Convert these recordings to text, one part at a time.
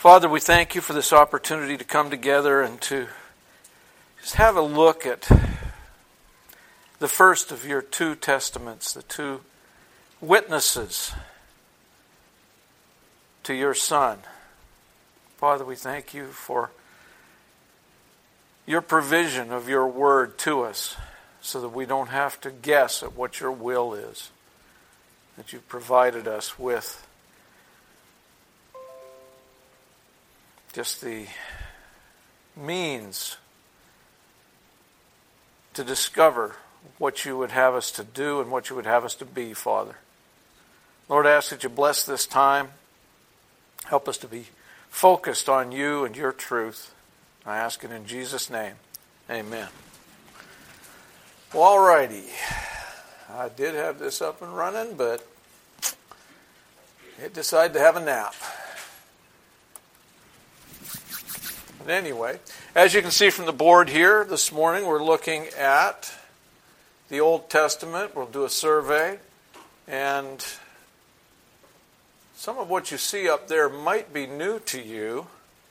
Father, we thank you for this opportunity to come together and to just have a look at the first of your two testaments, the two witnesses to your Son. Father, we thank you for your provision of your word to us so that we don't have to guess at what your will is, that you've provided us with just the means to discover what you would have us to do and what you would have us to be, Father. Lord, I ask that you bless this time. Help us to be focused on you and your truth. I ask it in Jesus' name. Amen. Well, all righty. I did have this up and running, but it decided to have a nap. But anyway, as you can see from the board here this morning, we're looking at the Old Testament. We'll do a survey, and some of what you see up there might be new to you,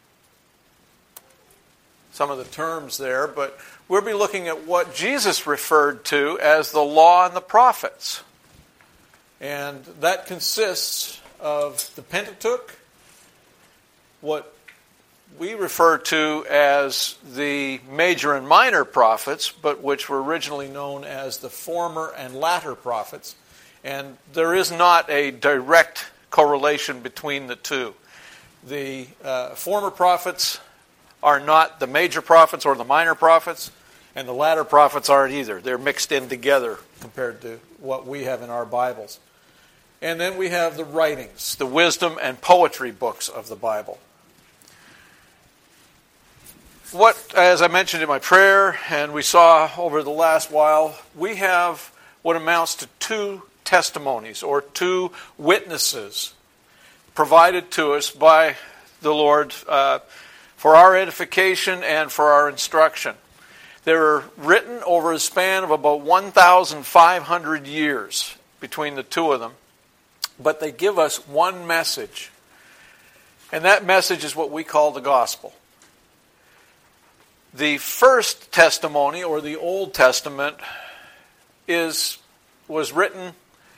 some of the terms there, but we'll be looking at what Jesus referred to as the law and the prophets. And that consists of the Pentateuch, what we refer to as the major and minor prophets, but which were originally known as the former and latter prophets. And there is not a direct correlation between the two. The former prophets are not the major prophets or the minor prophets, and the latter prophets aren't either. They're mixed in together compared to what we have in our Bibles. And then we have the writings, the wisdom and poetry books of the Bible. What, as I mentioned in my prayer, and we saw over the last while, we have what amounts to two testimonies or two witnesses provided to us by the Lord for our edification and for our instruction. They were written over a span of about 1,500 years between the two of them, but they give us one message, and that message is what we call the gospel. The first testimony, or the Old Testament, was written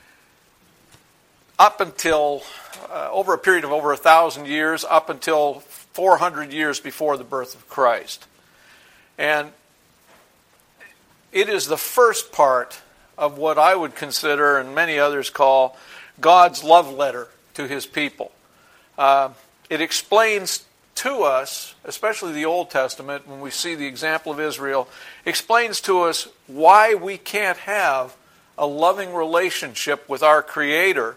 up until, over a period of over 1,000 years, up until 400 years before the birth of Christ. And it is the first part of what I would consider, and many others call, God's love letter to His people. It explains to us, especially the Old Testament, when we see the example of Israel, explains to us why we can't have a loving relationship with our Creator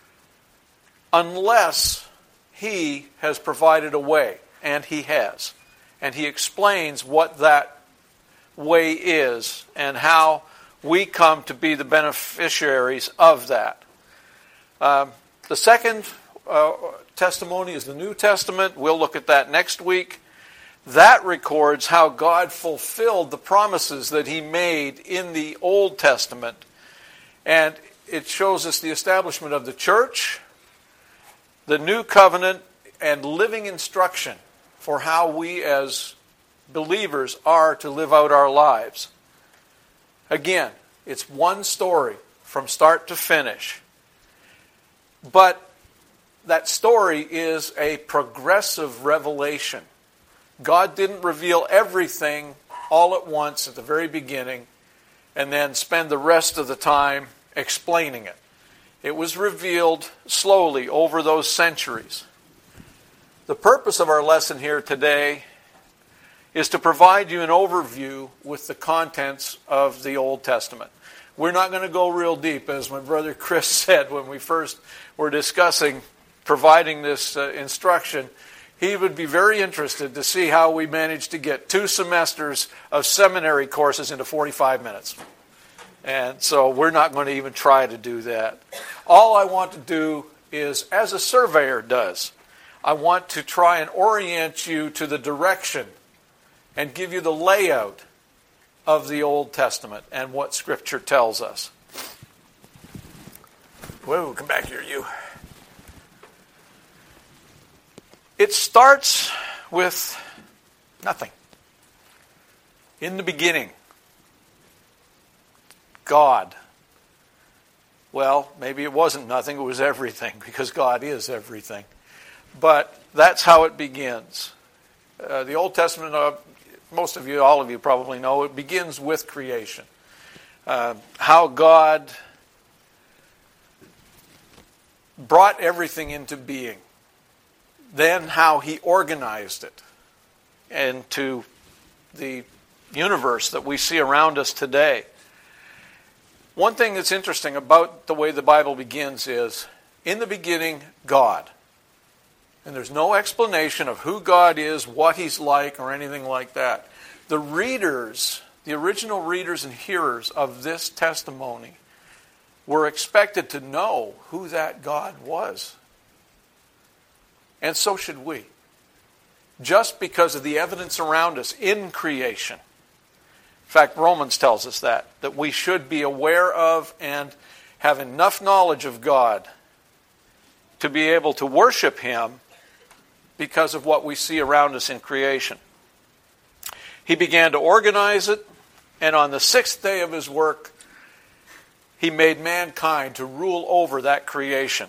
unless He has provided a way, and He has. And He explains what that way is and how we come to be the beneficiaries of that. The second testimony is the New Testament. We'll look at that next week. That records how God fulfilled the promises that He made in the Old Testament. And it shows us the establishment of the church, the new covenant, and living instruction for how we as believers are to live out our lives. Again, it's one story from start to finish. But that story is a progressive revelation. God didn't reveal everything all at once at the very beginning and then spend the rest of the time explaining it. It was revealed slowly over those centuries. The purpose of our lesson here today is to provide you an overview with the contents of the Old Testament. We're not going to go real deep, as my brother Chris said when we first were discussing providing this instruction. He would be very interested to see how we managed to get 2 semesters of seminary courses into 45 minutes. And so we're not going to even try to do that. All I want to do is, as a surveyor does, I want to try and orient you to the direction and give you the layout of the Old Testament and what Scripture tells us. Whoa, come back here, you. It starts with nothing. In the beginning, God. Well, maybe it wasn't nothing, it was everything, because God is everything. But that's how it begins. The Old Testament, most of you, all of you probably know, it begins with creation. How God brought everything into being. Then how He organized it into the universe that we see around us today. One thing that's interesting about the way the Bible begins is, in the beginning, God. And there's no explanation of who God is, what He's like, or anything like that. The readers, the original readers and hearers of this testimony, were expected to know who that God was. And so should we. Just because of the evidence around us in creation. In fact, Romans tells us that we should be aware of and have enough knowledge of God to be able to worship Him because of what we see around us in creation. He began to organize it, and on the sixth day of His work, He made mankind to rule over that creation.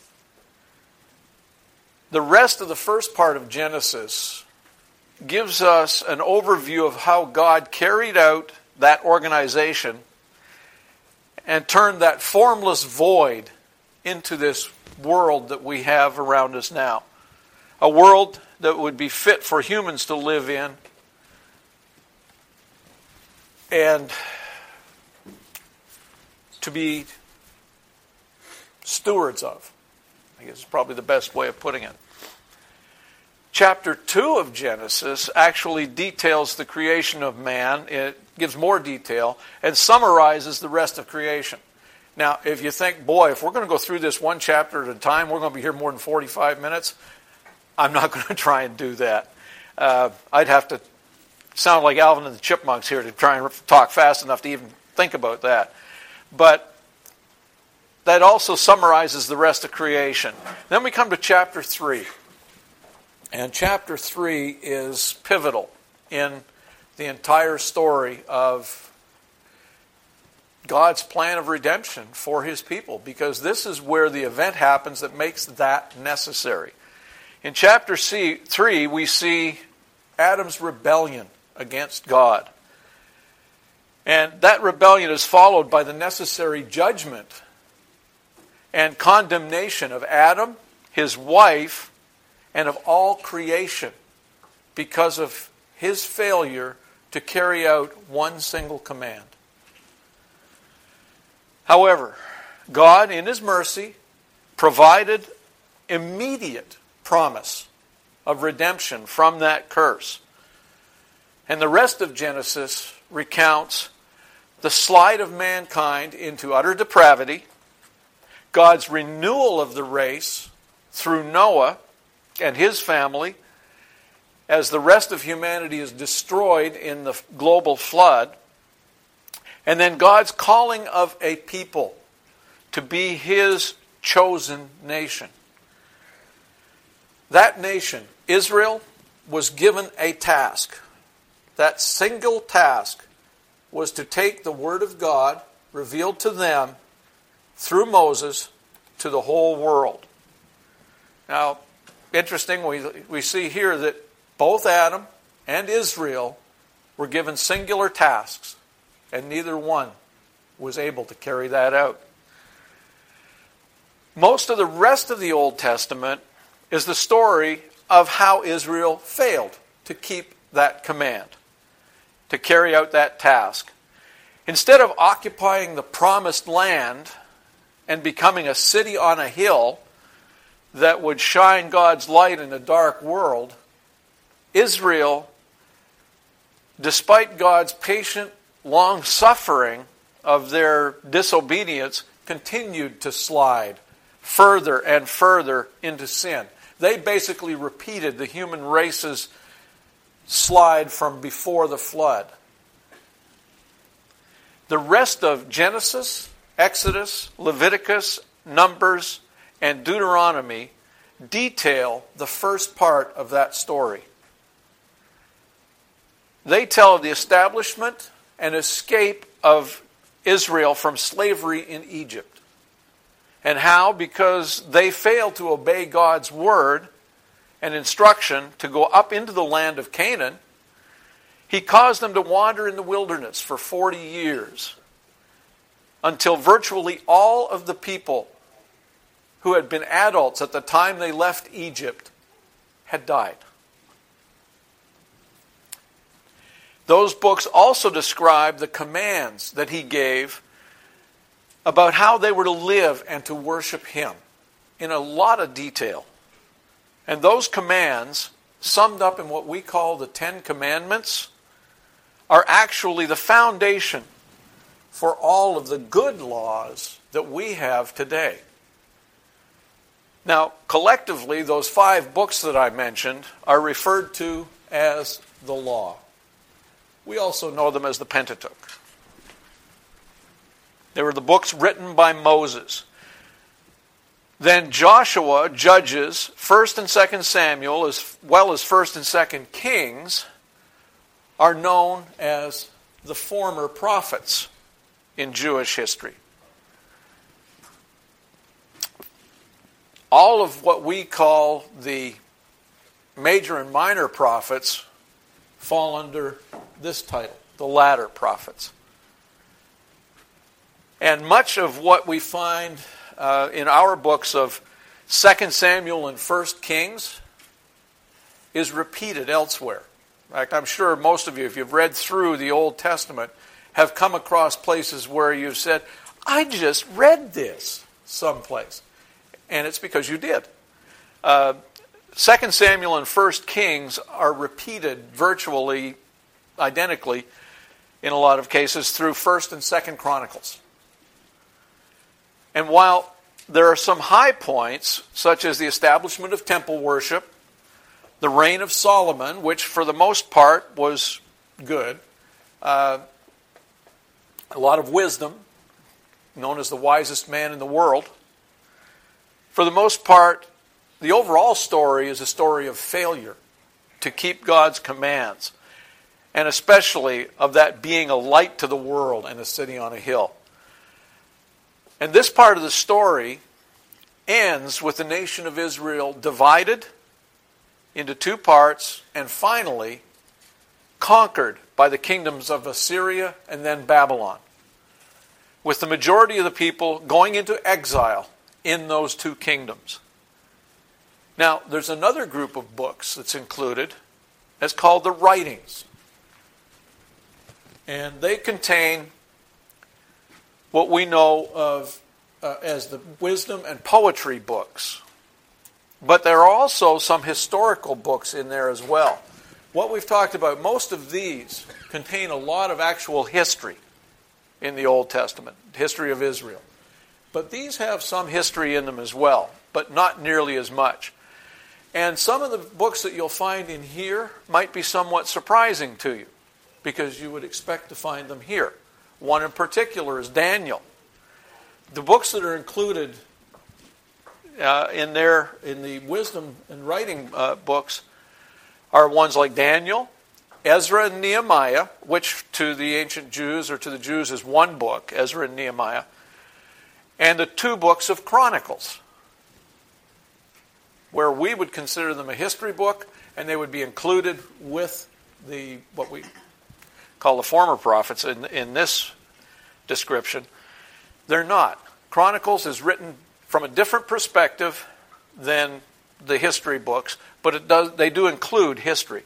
The rest of the first part of Genesis gives us an overview of how God carried out that organization and turned that formless void into this world that we have around us now. A world that would be fit for humans to live in and to be stewards of. I guess is probably the best way of putting it. Chapter 2 of Genesis actually details the creation of man. It gives more detail and summarizes the rest of creation. Now, if you think, boy, if we're going to go through this one chapter at a time, we're going to be here more than 45 minutes. I'm not going to try and do that. I'd have to sound like Alvin and the Chipmunks here to try and talk fast enough to even think about that. But that also summarizes the rest of creation. Then we come to chapter 3. And chapter 3 is pivotal in the entire story of God's plan of redemption for His people, because this is where the event happens that makes that necessary. In chapter 3, we see Adam's rebellion against God. And that rebellion is followed by the necessary judgment and condemnation of Adam, his wife, and of all creation because of his failure to carry out one single command. However, God, in His mercy, provided immediate promise of redemption from that curse. And the rest of Genesis recounts the slide of mankind into utter depravity, God's renewal of the race through Noah and his family, as the rest of humanity is destroyed in the global flood, and then God's calling of a people to be His chosen nation. That nation, Israel, was given a task. That single task was to take the Word of God revealed to them through Moses to the whole world. Now, interesting, we see here that both Adam and Israel were given singular tasks, and neither one was able to carry that out. Most of the rest of the Old Testament is the story of how Israel failed to keep that command, to carry out that task. Instead of occupying the promised land and becoming a city on a hill that would shine God's light in a dark world, Israel, despite God's patient long-suffering of their disobedience, continued to slide further and further into sin. They basically repeated the human race's slide from before the flood. The rest of Genesis, Exodus, Leviticus, Numbers, and Deuteronomy detail the first part of that story. They tell of the establishment and escape of Israel from slavery in Egypt. And how, because they failed to obey God's word and instruction to go up into the land of Canaan, He caused them to wander in the wilderness for 40 years until virtually all of the people who had been adults at the time they left Egypt had died. Those books also describe the commands that He gave about how they were to live and to worship Him in a lot of detail. And those commands, summed up in what we call the Ten Commandments, are actually the foundation for all of the good laws that we have today. Now, collectively, those 5 books that I mentioned are referred to as the law. We also know them as the Pentateuch. They were the books written by Moses. Then Joshua, Judges, 1st and 2nd Samuel, as well as 1st and 2nd Kings, are known as the former prophets in Jewish history. All of what we call the major and minor prophets fall under this title, the latter prophets. And much of what we find in our books of 2 Samuel and 1 Kings is repeated elsewhere. In fact, I'm sure most of you, if you've read through the Old Testament, have come across places where you've said, I just read this someplace. And it's because you did. 2 Samuel and 1 Kings are repeated virtually identically in a lot of cases through 1st and 2nd Chronicles. And while there are some high points, such as the establishment of temple worship, the reign of Solomon, which for the most part was good, a lot of wisdom, known as the wisest man in the world, for the most part, the overall story is a story of failure to keep God's commands, and especially of that being a light to the world and a city on a hill. And this part of the story ends with the nation of Israel divided into 2 parts and finally conquered by the kingdoms of Assyria and then Babylon, with the majority of the people going into exile in those 2 kingdoms. Now, there's another group of books that's included. It's called the Writings. And they contain what we know of as the wisdom and poetry books. But there are also some historical books in there as well. What we've talked about, most of these contain a lot of actual history in the Old Testament, history of Israel. But these have some history in them as well, but not nearly as much. And some of the books that you'll find in here might be somewhat surprising to you, because you would expect to find them here. One in particular is Daniel. The books that are included in the wisdom and writing books are ones like Daniel, Ezra and Nehemiah, which to the ancient Jews or to the Jews is one book, Ezra and Nehemiah, and the 2 books of Chronicles, where we would consider them a history book, and they would be included with the what we call the former prophets in this description. They're not. Chronicles is written from a different perspective than the history books, but they do include history.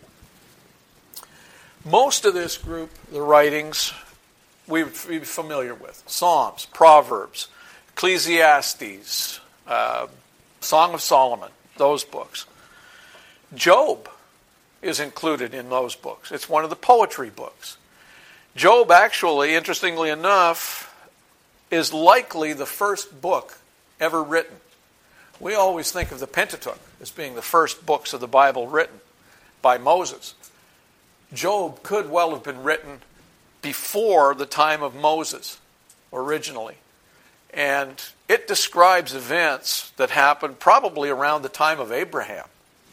Most of this group, the writings, we'd be familiar with. Psalms, Proverbs, Ecclesiastes, Song of Solomon, those books. Job is included in those books. It's one of the poetry books. Job actually, interestingly enough, is likely the first book ever written. We always think of the Pentateuch as being the first books of the Bible written by Moses. Job could well have been written before the time of Moses originally. And it describes events that happened probably around the time of Abraham.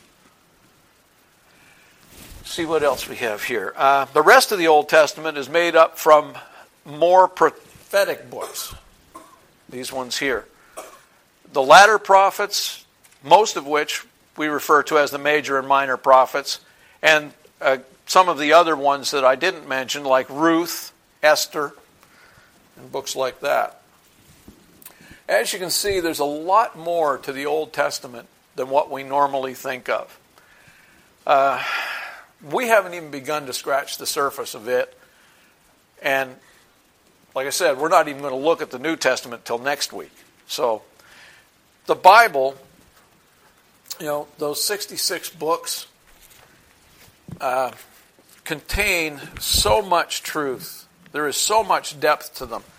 See what else we have here. The rest of the Old Testament is made up from more prophetic books. These ones here. The latter prophets, most of which we refer to as the major and minor prophets, and some of the other ones that I didn't mention, like Ruth, Esther, and books like that. As you can see, there's a lot more to the Old Testament than what we normally think of. We haven't even begun to scratch the surface of it. And like I said, we're not even going to look at the New Testament till next week. So the Bible, those 66 books contain so much truth. There is so much depth to them.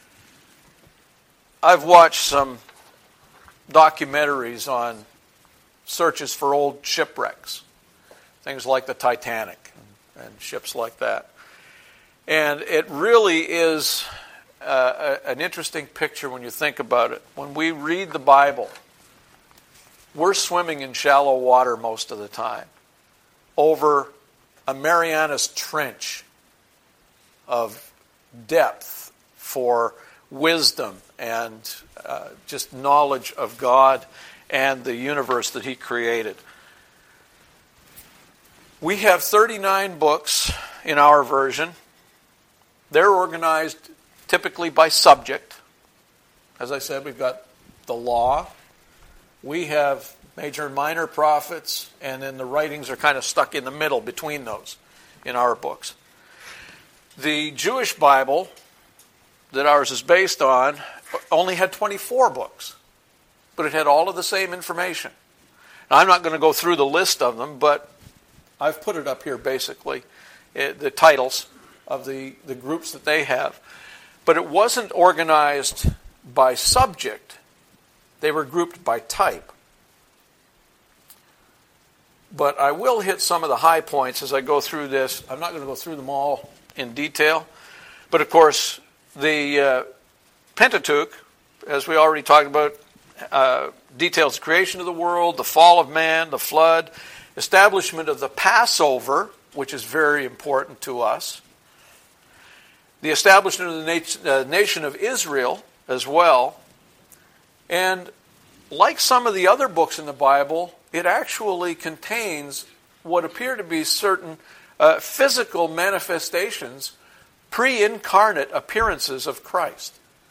I've watched some documentaries on searches for old shipwrecks. Things like the Titanic and ships like that. And it really is an interesting picture when you think about it. When we read the Bible, we're swimming in shallow water most of the time over a Marianas Trench of depth for wisdom and just knowledge of God and the universe that He created. We have 39 books in our version. They're organized typically by subject. As I said, we've got the law. We have major and minor prophets, and then the writings are kind of stuck in the middle between those in our books. The Jewish Bible that ours is based on only had 24 books, but it had all of the same information. Now, I'm not going to go through the list of them, but I've put it up here basically, the titles of the groups that they have. But it wasn't organized by subject. They were grouped by type. But I will hit some of the high points as I go through this. I'm not going to go through them all in detail. But of course, the Pentateuch, as we already talked about, details the creation of the world, the fall of man, the flood, establishment of the Passover, which is very important to us, the establishment of the nation of Israel as well, and like some of the other books in the Bible, it actually contains what appear to be certain physical manifestations, pre-incarnate appearances of Christ.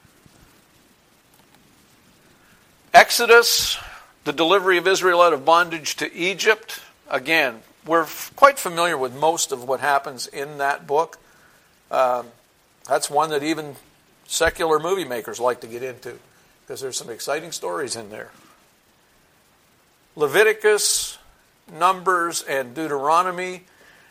Exodus, the delivery of Israel out of bondage to Egypt. Again, we're quite familiar with most of what happens in that book. That's one that even secular movie makers like to get into because there's some exciting stories in there. Leviticus, Numbers, and Deuteronomy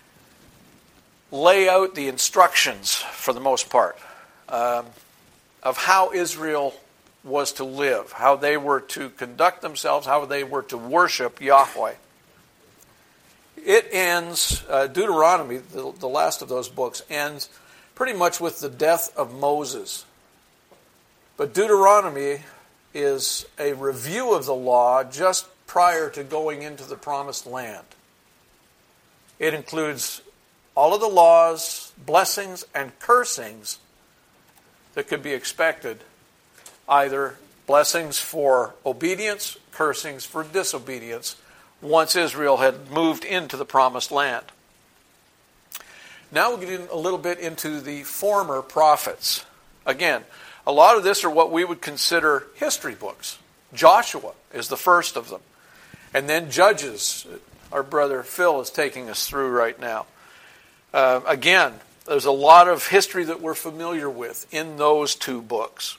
lay out the instructions, for the most part, of how Israel was to live, how they were to conduct themselves, how they were to worship Yahweh. It ends, Deuteronomy, the last of those books, ends pretty much with the death of Moses. But Deuteronomy is a review of the law just prior to going into the promised land. It includes all of the laws, blessings, and cursings that could be expected, either blessings for obedience, cursings for disobedience, once Israel had moved into the promised land. Now we'll get in a little bit into the former prophets. Again, a lot of this are what we would consider history books. Joshua is the first of them. And then Judges, our brother Phil is taking us through right now. Again, there's a lot of history that we're familiar with in those two books.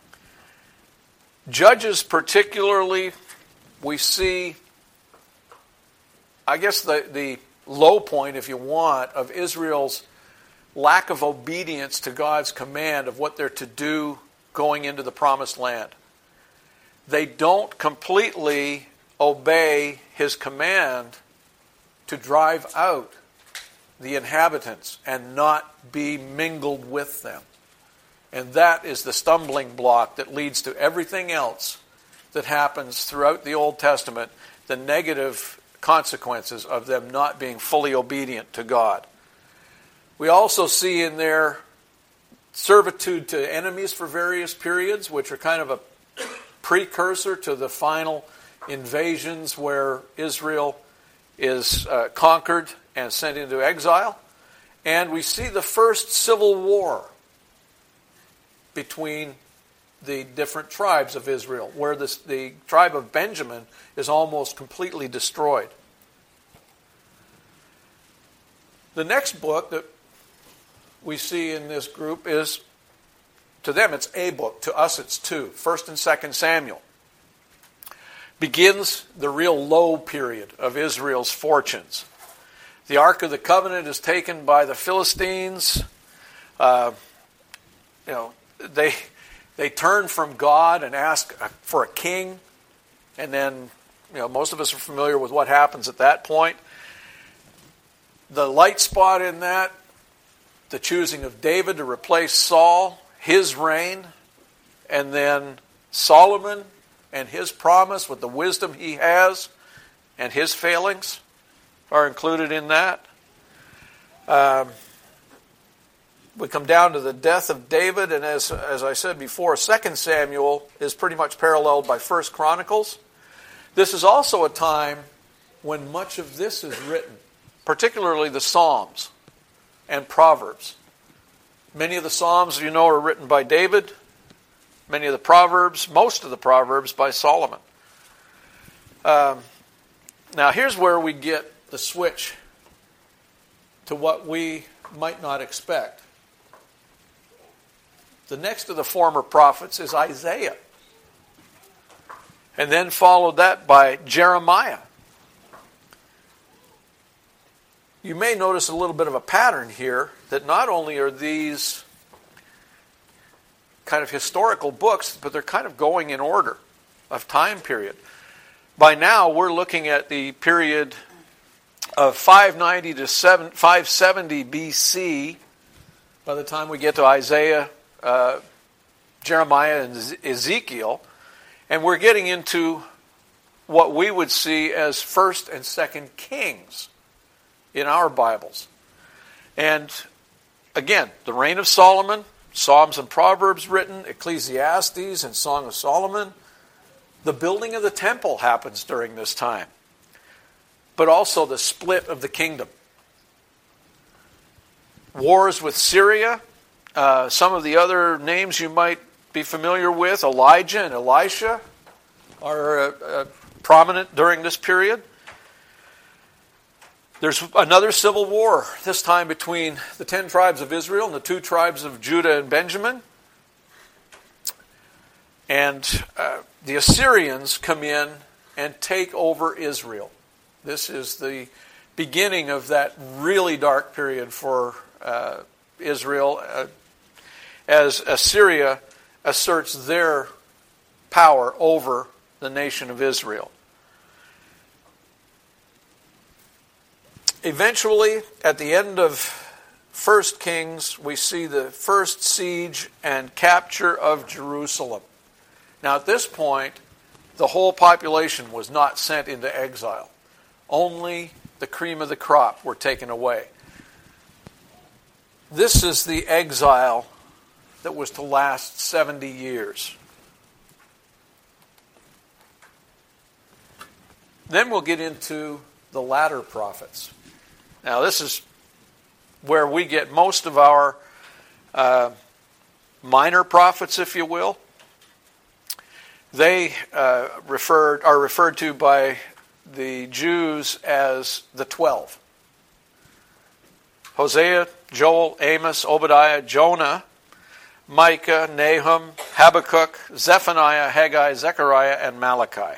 Judges particularly, we see, I guess the low point, if you want, of Israel's lack of obedience to God's command of what they're to do going into the promised land. They don't completely obey His command to drive out the inhabitants and not be mingled with them. And that is the stumbling block that leads to everything else that happens throughout the Old Testament, the negative consequences of them not being fully obedient to God. We also see in there servitude to enemies for various periods, which are kind of a precursor to the final invasions where Israel is conquered and sent into exile. And we see the first civil war between the different tribes of Israel, where the tribe of Benjamin is almost completely destroyed. The next book that we see in this group is, to them it's a book, to us it's two, 1st and 2nd Samuel. Begins the real low period of Israel's fortunes. The Ark of the Covenant is taken by the Philistines. They turn from God and ask for a king. And then, most of us are familiar with what happens at that point. The light spot in that, the choosing of David to replace Saul, his reign, and then Solomon and his promise with the wisdom he has and his failings are included in that. We come down to the death of David, and as I said before, 2 Samuel is pretty much paralleled by 1 Chronicles. This is also a time when much of this is written, particularly the Psalms and Proverbs. Many of the Psalms, are written by David. Many of the Proverbs, most of the Proverbs, by Solomon. Now here's where we get the switch to what we might not expect. The next of the former prophets is Isaiah. And then followed that by Jeremiah. You may notice a little bit of a pattern here, that not only are these kind of historical books, but they're kind of going in order of time period. By now, we're looking at the period of 590 to 570 BC by the time we get to Isaiah, Jeremiah, and Ezekiel. And we're getting into what we would see as 1st and 2nd Kings in our Bibles. And again, the reign of Solomon, Psalms and Proverbs written, Ecclesiastes and Song of Solomon. The building of the temple happens during this time. But also the split of the kingdom. Wars with Syria. Some of the other names you might be familiar with, Elijah and Elisha, are prominent during this period. There's another civil war, this time between the 10 tribes of Israel and the 2 tribes of Judah and Benjamin. And the Assyrians come in and take over Israel. This is the beginning of that really dark period for Israel as Assyria asserts their power over the nation of Israel. Eventually, at the end of 1 Kings, we see the first siege and capture of Jerusalem. Now, at this point, the whole population was not sent into exile. Only the cream of the crop were taken away. This is the exile that was to last 70 years. Then we'll get into the latter prophets. Now, this is where we get most of our minor prophets, if you will. They are referred to by the Jews as the 12. Hosea, Joel, Amos, Obadiah, Jonah, Micah, Nahum, Habakkuk, Zephaniah, Haggai, Zechariah, and Malachi.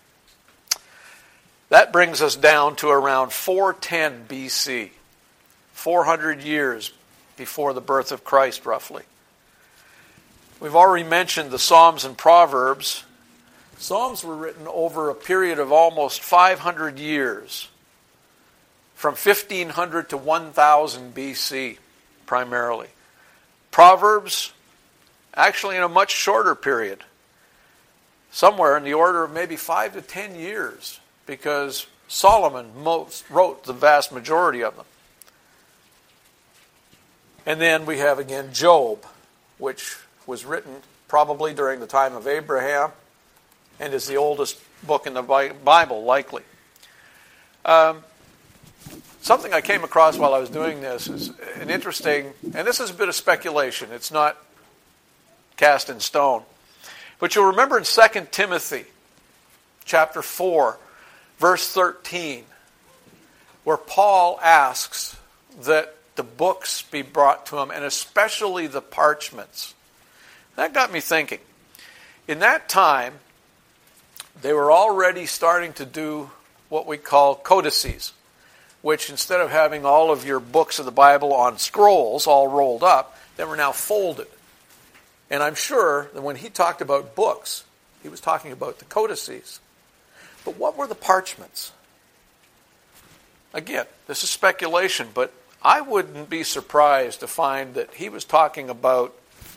That brings us down to around 410 BC, 400 years before the birth of Christ, roughly. We've already mentioned the Psalms and Proverbs. Psalms were written over a period of almost 500 years, from 1500 to 1000 BC, primarily. Proverbs actually in a much shorter period, somewhere in the order of maybe 5 to 10 years, because Solomon wrote the vast majority of them. And then we have again Job, which was written probably during the time of Abraham and is the oldest book in the Bible, likely. Something I came across while I was doing this is an interesting, and this is a bit of speculation, it's not cast in stone. But you'll remember in 2 Timothy chapter 4, verse 13, where Paul asks that the books be brought to him, and especially the parchments. That got me thinking. In that time, they were already starting to do what we call codices, which instead of having all of your books of the Bible on scrolls all rolled up, they were now folded. And I'm sure that when he talked about books, he was talking about the codices. But what were the parchments? Again, this is speculation, but I wouldn't be surprised to find that he was talking about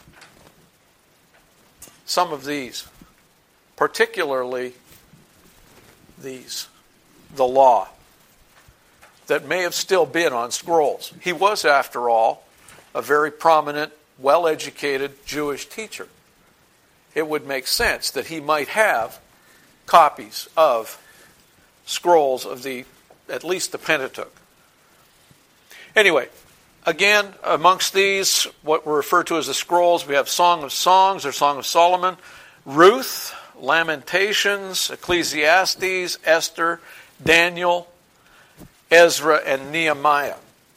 some of these, particularly these, the law, that may have still been on scrolls. He was, after all, a very prominent, well-educated Jewish teacher. It would make sense that he might have copies of scrolls of at least the Pentateuch. Anyway, again, amongst these, what were referred to as the scrolls, we have Song of Songs or Song of Solomon, Ruth, Lamentations, Ecclesiastes, Esther, Daniel, Ezra, and Nehemiah.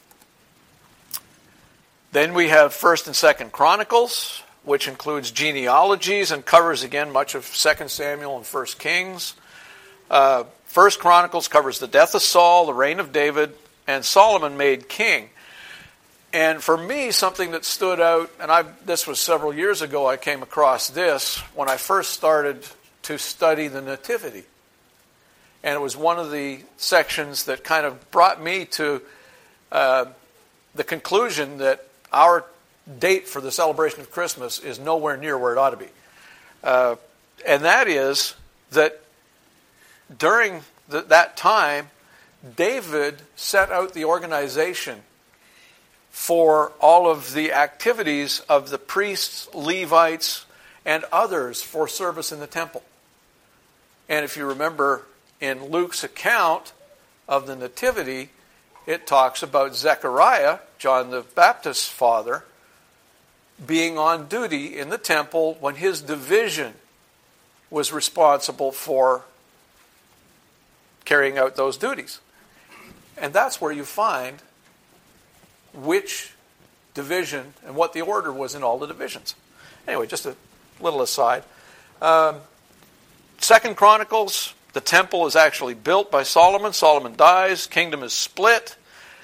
Then we have 1st and 2nd Chronicles, which includes genealogies and covers again much of 2 Samuel and 1 Kings. 1st Chronicles covers the death of Saul, the reign of David, and Solomon made king. And for me, something that stood out, and this was several years ago, I came across this when I first started to study the Nativity. And it was one of the sections that kind of brought me to the conclusion that our date for the celebration of Christmas is nowhere near where it ought to be. And that is that during that time, David set out the organization for all of the activities of the priests, Levites, and others for service in the temple. And if you remember in Luke's account of the Nativity, it talks about Zechariah, John the Baptist's father, being on duty in the temple when his division was responsible for carrying out those duties. And that's where you find which division and what the order was in all the divisions. Anyway, just a little aside. 2nd Chronicles, the temple is actually built by Solomon. Solomon dies. Kingdom is split.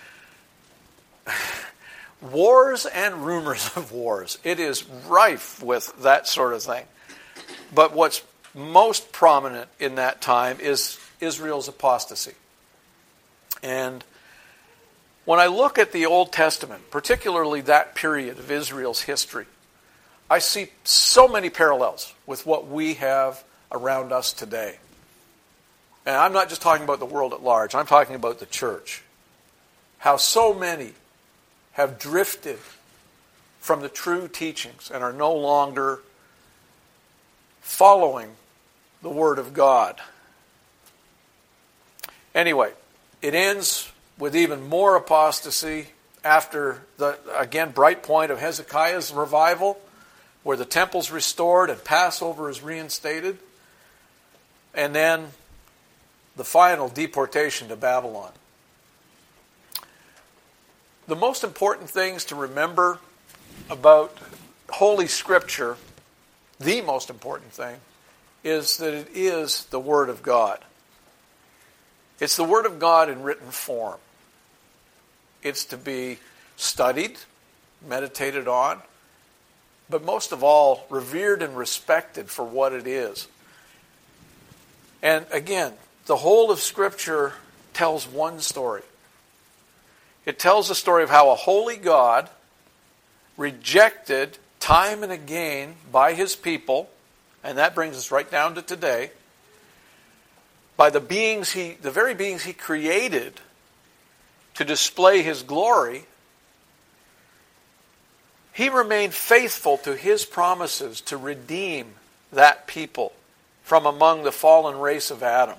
Wars and rumors of wars. It is rife with that sort of thing. But what's most prominent in that time is Israel's apostasy. And when I look at the Old Testament, particularly that period of Israel's history, I see so many parallels with what we have around us today. And I'm not just talking about the world at large. I'm talking about the church. How so many have drifted from the true teachings and are no longer following the Word of God. Anyway, it ends with even more apostasy after the, again, bright point of Hezekiah's revival, where the temple's restored and Passover is reinstated. And then the final deportation to Babylon. The most important things to remember about Holy Scripture, the most important thing, is that it is the Word of God. It's the Word of God in written form. It's to be studied, meditated on, but most of all, revered and respected for what it is. And again, the whole of Scripture tells one story. It tells the story of how a holy God rejected time and again by his people, and that brings us right down to today, by the very beings he created to display his glory, he remained faithful to his promises to redeem that people from among the fallen race of Adam.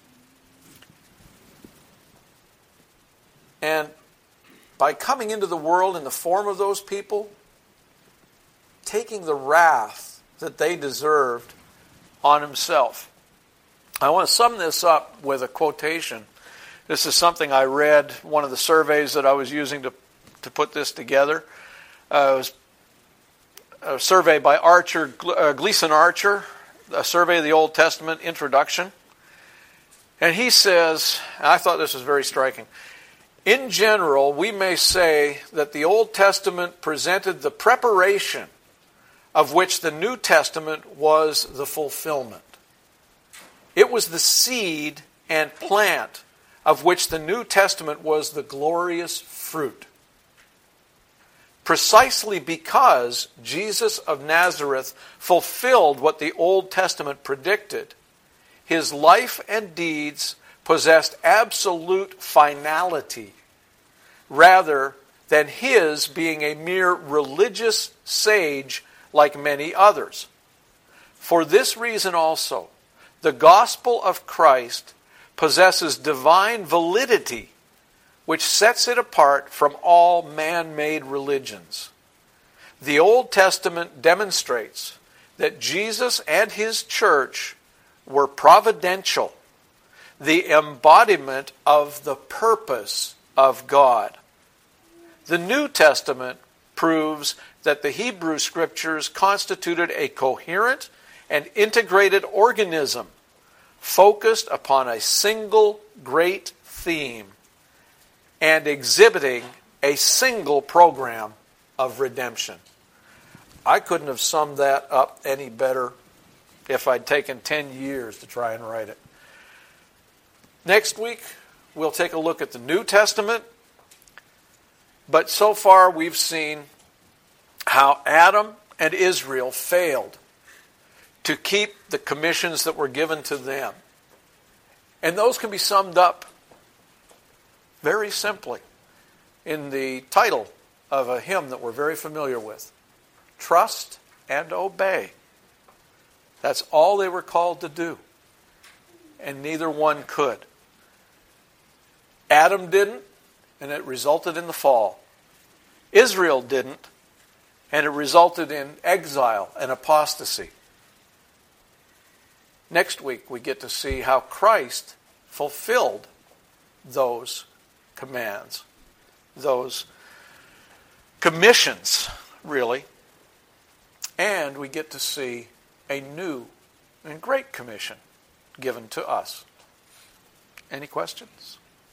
And by coming into the world in the form of those people, taking the wrath that they deserved on himself. I want to sum this up with a quotation. This is something I read, one of the surveys that I was using to put this together. It was a survey by Gleason Archer, a survey of the Old Testament, introduction. And he says, and I thought this was very striking, in general, we may say that the Old Testament presented the preparation of which the New Testament was the fulfillment. It was the seed and plant of which the New Testament was the glorious fruit. Precisely because Jesus of Nazareth fulfilled what the Old Testament predicted, his life and deeds possessed absolute finality, rather than his being a mere religious sage like many others. For this reason also, the gospel of Christ possesses divine validity, which sets it apart from all man-made religions. The Old Testament demonstrates that Jesus and his church were providential, the embodiment of the purpose of God. The New Testament proves that the Hebrew Scriptures constituted a coherent and integrated organism focused upon a single great theme and exhibiting a single program of redemption. I couldn't have summed that up any better if I'd taken 10 years to try and write it. Next week, we'll take a look at the New Testament. But so far, we've seen how Adam and Israel failed to keep the commissions that were given to them. And those can be summed up very simply in the title of a hymn that we're very familiar with. Trust and obey. That's all they were called to do. And neither one could. Adam didn't, and it resulted in the fall. Israel didn't, and it resulted in exile and apostasy. Next week we get to see how Christ fulfilled those commands, those commissions, really. And we get to see a new and great commission given to us. Any questions?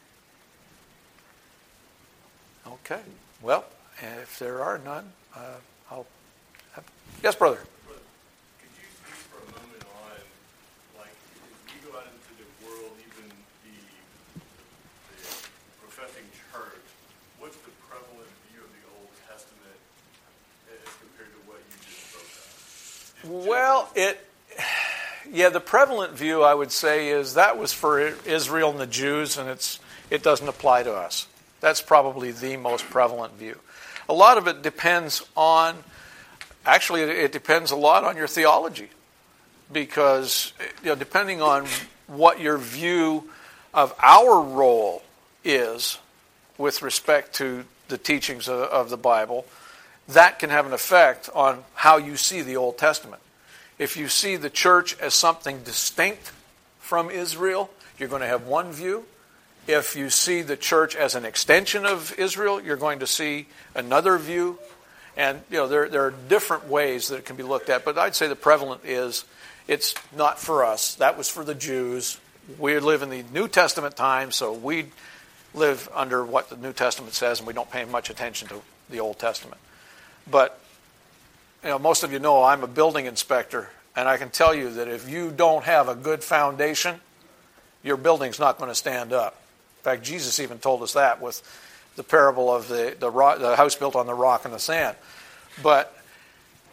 Okay. Well, if there are none, I'll... Yes, brother? Could you speak for a moment on, like, if you go out into the world, even the professing church, what's the prevalent view of the Old Testament as compared to what you just spoke of? Well, the prevalent view, I would say, is that was for Israel and the Jews, and it doesn't apply to us. That's probably the most prevalent view. A lot of it depends on, actually it depends a lot on your theology. Because depending on what your view of our role is with respect to the teachings of the Bible, that can have an effect on how you see the Old Testament. If you see the church as something distinct from Israel, you're going to have one view. If you see the church as an extension of Israel, you're going to see another view. And there are different ways that it can be looked at. But I'd say the prevalent is it's not for us. That was for the Jews. We live in the New Testament time, so we live under what the New Testament says, and we don't pay much attention to the Old Testament. But most of you know I'm a building inspector, and I can tell you that if you don't have a good foundation, your building's not going to stand up. In fact, Jesus even told us that with the parable of the house built on the rock and the sand. But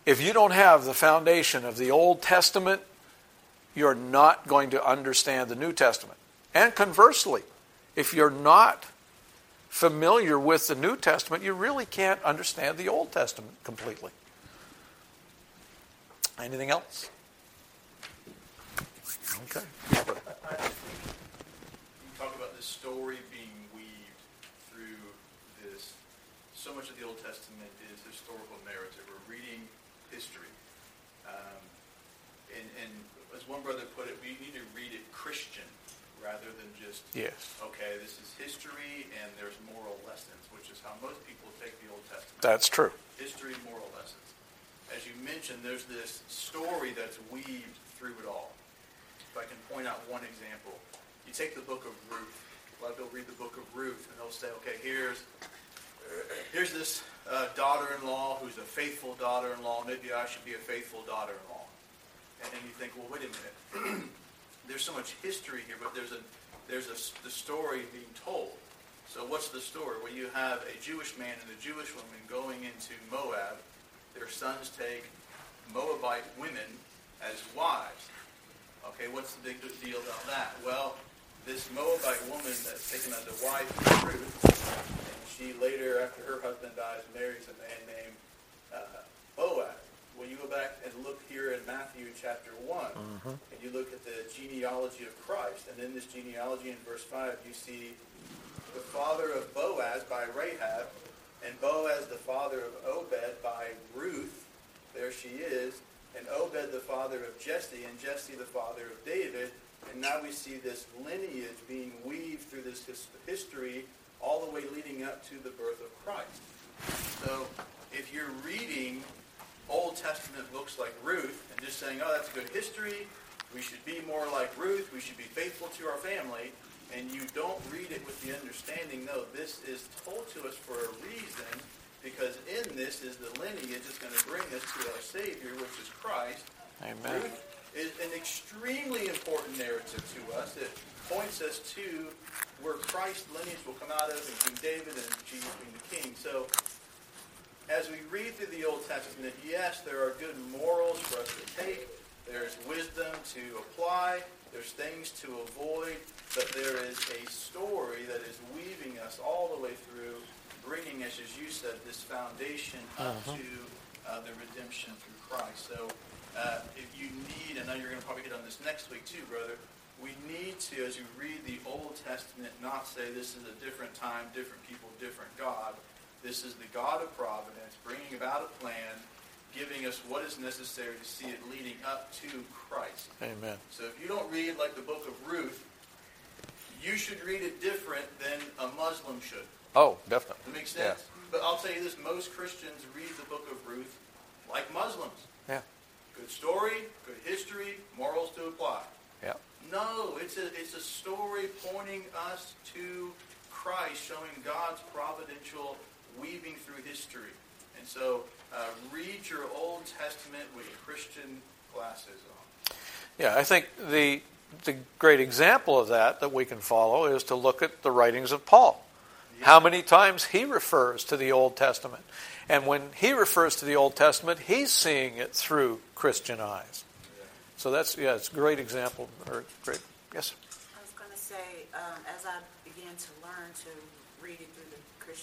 If you don't have the foundation of the Old Testament, you're not going to understand the New Testament. And conversely, if you're not familiar with the New Testament, you really can't understand the Old Testament completely. Anything else? Okay. I think you talk about this story being weaved through this. So much of the Old Testament is historical narrative. We're reading history. And as one brother put it, we need to read it Christian rather than just, okay, this is history and there's moral lessons, which is how most people take the Old Testament. That's true. History, moral lessons. As you mentioned, there's this story that's weaved through it all. If I can point out one example, you take the book of Ruth. A lot of people read the book of Ruth, and they'll say, okay, here's this daughter-in-law who's a faithful daughter-in-law. Maybe I should be a faithful daughter-in-law. And then you think, well, wait a minute. There's so much history here, but there's the story being told. So what's the story? Well, you have a Jewish man and a Jewish woman going into Moab. Their sons take Moabite women as wives. Okay, what's the big deal about that? Well, this Moabite woman that's taken as a wife is Ruth, and she later, after her husband dies, marries a man named Boaz. Well, you go back and look here in Matthew chapter 1, and you look at the genealogy of Christ. And in this genealogy in verse 5, you see the father of Boaz by Rahab, and Boaz the father of Obed by Ruth. There she is. And Obed the father of Jesse, and Jesse the father of David. And now we see this lineage being weaved through this history all the way leading up to the birth of Christ. So if you're reading Old Testament books like Ruth and just saying, oh, that's good history, we should be more like Ruth, we should be faithful to our family, and you don't read it with the understanding, no, this is told to us for a reason, because in this is the lineage that's going to bring us to our Savior, which is Christ. Amen. Ruth is an extremely important narrative to us. It points us to where Christ's lineage will come out of, and King David and Jesus being the king. So as we read through the Old Testament, yes, there are good morals for us to take. There's wisdom to apply. There's things to avoid. But there is a story that is weaving us all the way through, bringing us, as you said, this foundation up to the redemption through Christ. So if you need, I know you're going to probably get on this next week too, brother, we need to, as you read the Old Testament, not say this is a different time, different people, different God. This is the God of providence, bringing about a plan, giving us what is necessary to see it leading up to Christ. Amen. So if you don't read like the book of Ruth, you should read it different than a Muslim should. Oh, definitely. That makes sense? Yeah. But I'll tell you this, most Christians read the book of Ruth like Muslims. Yeah. Good story, good history, morals to apply. Yeah. No, it's a story pointing us to Christ, showing God's providential weaving through history. And so read your Old Testament with Christian glasses on. Yeah, I think the great example of that we can follow is to look at the writings of Paul. Yeah. How many times he refers to the Old Testament. And when he refers to the Old Testament, he's seeing it through Christian eyes. Yeah. So it's a great example. Or great. Yes? I was going to say, as I began to learn to read it through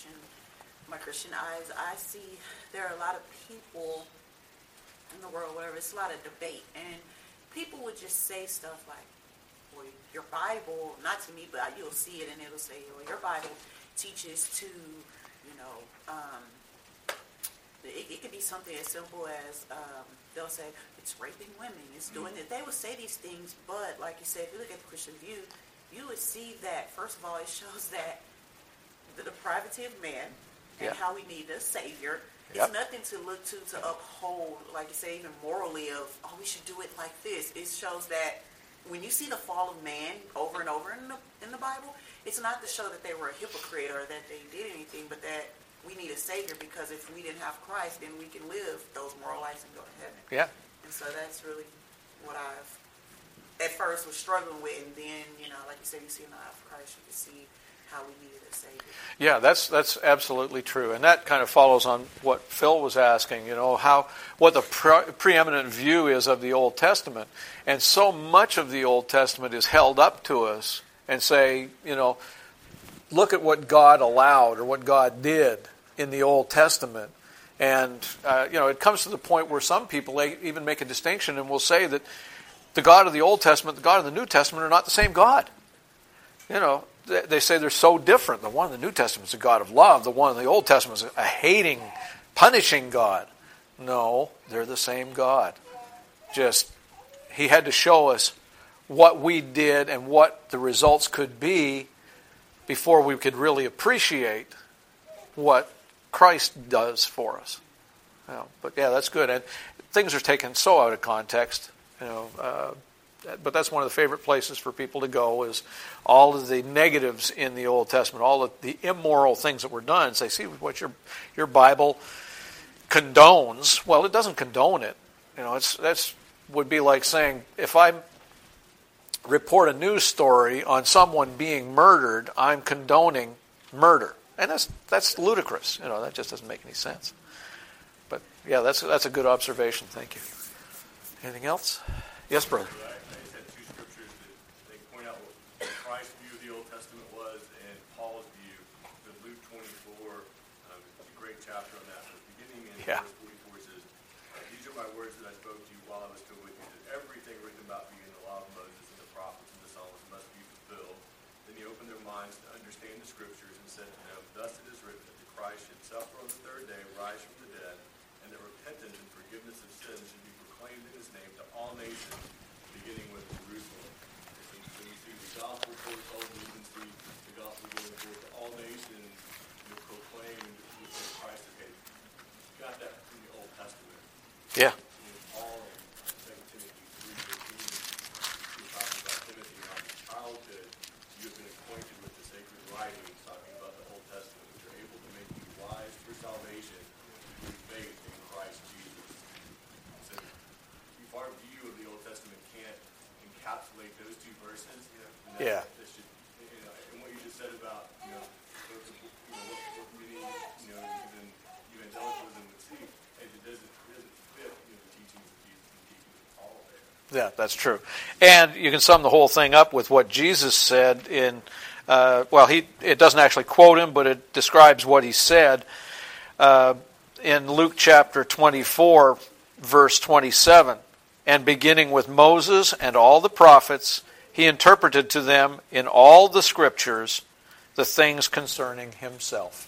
my Christian eyes, I see there are a lot of people in the world, whatever, it's a lot of debate. And people would just say stuff like, well, your Bible, not to me, but you'll see it and it'll say, well, your Bible teaches to, it could be something as simple as they'll say, it's raping women, it's doing it. They would say these things, but like you said, if you look at the Christian view, you would see that, first of all, it shows that the depravity of man and how we need a Savior. It's nothing to look to uphold, like you say, even morally of, oh, we should do it like this. It shows that when you see the fall of man over and over in the Bible, it's not to show that they were a hypocrite or that they did anything, but that we need a Savior, because if we didn't have Christ, then we can live those moral lives and go to heaven. Yeah. And so that's really what I've at first was struggling with, and then, like you said, you see in the eye of Christ, you can see how we needed a Savior. Yeah, that's absolutely true, and that kind of follows on what Phil was asking. What the preeminent view is of the Old Testament, and so much of the Old Testament is held up to us and say, look at what God allowed or what God did in the Old Testament, and it comes to the point where some people even make a distinction and will say that the God of the Old Testament, the God of the New Testament are not the same God. They say they're so different. The one in the New Testament is a God of love. The one in the Old Testament is a hating, punishing God. No, they're the same God. Just, He had to show us what we did and what the results could be before we could really appreciate what Christ does for us. But yeah, that's good. And things are taken so out of context. But that's one of the favorite places for people to go is all of the negatives in the Old Testament, all of the immoral things that were done. And say, see what your Bible condones. Well, it doesn't condone it. That's would be like saying if I report a news story on someone being murdered, I'm condoning murder, and that's ludicrous. That just doesn't make any sense. But yeah, that's a good observation. Thank you. Anything else? Yes, brother. I just had two scriptures that they point out what Christ's view of the Old Testament was and Paul's view. The Luke 24, it's a great chapter on that. But beginning in verse 44, it says, "These are my words that I spoke to you while I was still with you, that everything written about me in the law of Moses and the prophets and the Psalms must be fulfilled. Then he opened their minds to understand the scriptures and said to them, Thus it is written that the Christ should suffer on the third day, rise from the dead, and that repentance and forgiveness of sins should be proclaimed in his name to all nations, beginning with Jerusalem." So you see the gospel foretold, you can see the gospel going forth to all nations, proclaim that Christ is okay. You got that from the Old Testament. Yeah. Paul in 2 Timothy 3:15, he's talking about Timothy in our childhood. You have been acquainted with the sacred writings, talking about the Old Testament, which are able to make you wise for salvation through faith in Christ Jesus. So our view of the Old Testament can't encapsulate those two verses. Yeah. And what you just said about what many even evangelicalism would see, it doesn't fit the teachings of Jesus and the teachings of Paul there. Yeah, that's true. And you can sum the whole thing up with what Jesus said in, it doesn't actually quote him, but it describes what he said in Luke chapter 24, verse 27. "And beginning with Moses and all the prophets, he interpreted to them in all the scriptures the things concerning himself."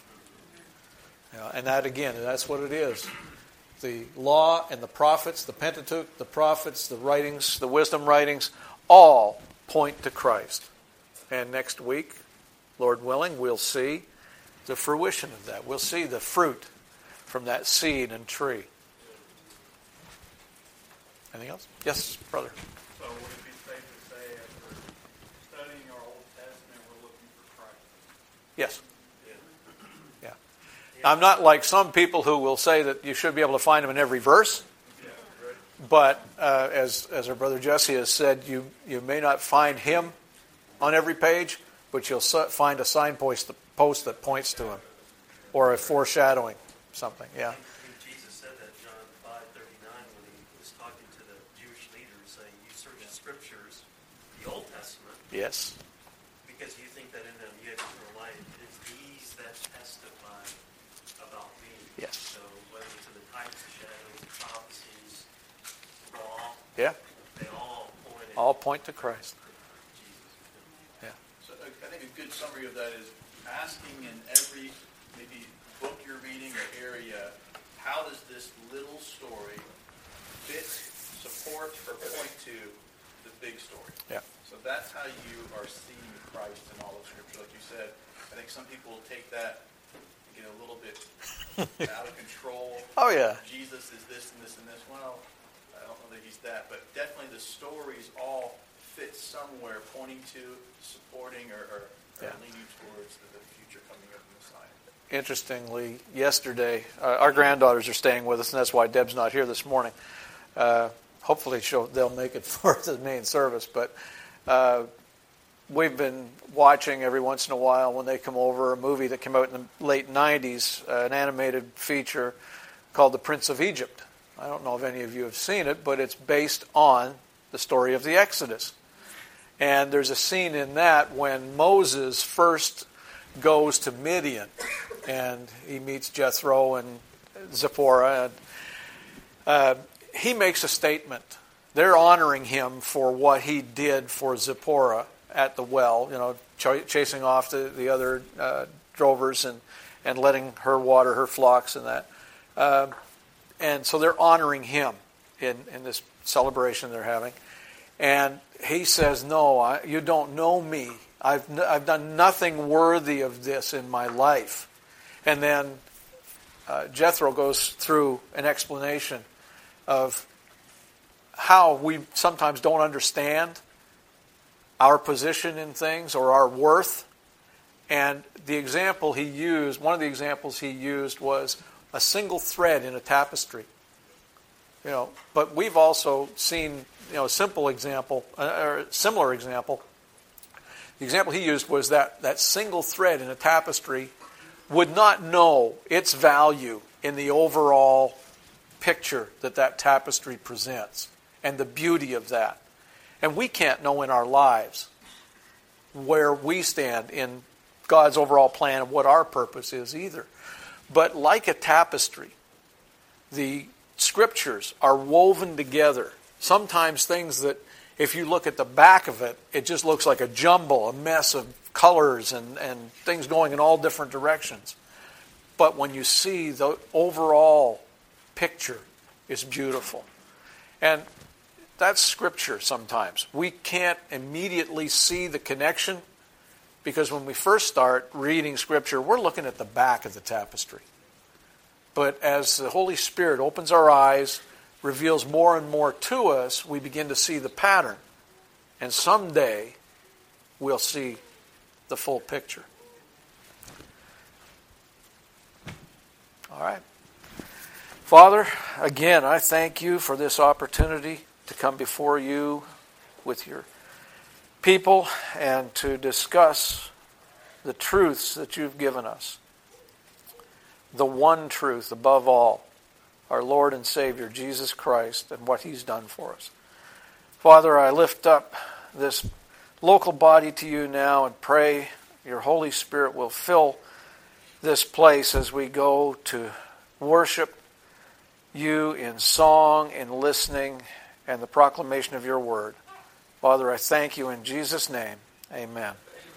And that, again, that's what it is. The law and the prophets, the Pentateuch, the prophets, the writings, the wisdom writings, all point to Christ. And next week, Lord willing, we'll see the fruition of that. We'll see the fruit from that seed and tree. Anything else? Yes, brother. So would it be safe to say as we're studying our Old Testament, we're looking for Christ? Yes. Yeah. I'm not like some people who will say that you should be able to find him in every verse. But as our brother Jesse has said, you may not find him on every page, but you'll find a signpost that points to him, or a foreshadowing something. Yeah. I think Jesus said that John 5:39 when he was talking to the Jewish leaders, saying, "You search the scriptures, the Old Testament, Yes. because you think that in them you have eternal life. It is these that testify about me." Yes. So whether it's in the types, shadows, prophecies, law, Yeah. they all point at All point to Christ. Jesus. Yeah. So I think a good summary of that is asking in every maybe book you're reading or area, how does this little story fit, support, or point to the big story? Yeah. So that's how you are seeing Christ in all of Scripture. Like you said, I think some people will take that and get a little bit out of control. Oh, yeah. Jesus is this and this and this. Well, I don't know that he's that, but definitely the stories all fit somewhere, pointing to, supporting, or leaning towards the future coming of the Messiah. Interestingly, yesterday, our granddaughters are staying with us, and that's why Deb's not here this morning. Hopefully they'll make it for the main service. But we've been watching every once in a while when they come over a movie that came out in the late 90s, an animated feature called The Prince of Egypt. I don't know if any of you have seen it, but it's based on the story of the Exodus. And there's a scene in that when Moses first goes to Midian and he meets Jethro and Zipporah. And, he makes a statement. They're honoring him for what he did for Zipporah at the well, chasing off the other drovers and letting her water her flocks and that. And so they're honoring him in this celebration they're having. And he says, no, you don't know me. I've done nothing worthy of this in my life. And then Jethro goes through an explanation of how we sometimes don't understand our position in things or our worth. And the example he used, one of the examples he used was a single thread in a tapestry. But we've also seen, a simple example, or a similar example. The example he used was that single thread in a tapestry would not know its value in the overall picture that tapestry presents and the beauty of that. And we can't know in our lives where we stand in God's overall plan and what our purpose is either. But like a tapestry, the Scriptures are woven together. Sometimes things that, if you look at the back of it, it just looks like a jumble, a mess of colors and things going in all different directions. But when you see the overall picture, it's beautiful. And that's Scripture sometimes. We can't immediately see the connection because when we first start reading Scripture, we're looking at the back of the tapestry. But as the Holy Spirit opens our eyes, reveals more and more to us, we begin to see the pattern. And someday, we'll see the full picture. All right. Father, again, I thank you for this opportunity to come before you with your people and to discuss the truths that you've given us. The one truth above all, our Lord and Savior, Jesus Christ, and what He's done for us. Father, I lift up this local body to you now and pray your Holy Spirit will fill this place as we go to worship you in song, in listening, and the proclamation of your word. Father, I thank you in Jesus' name. Amen.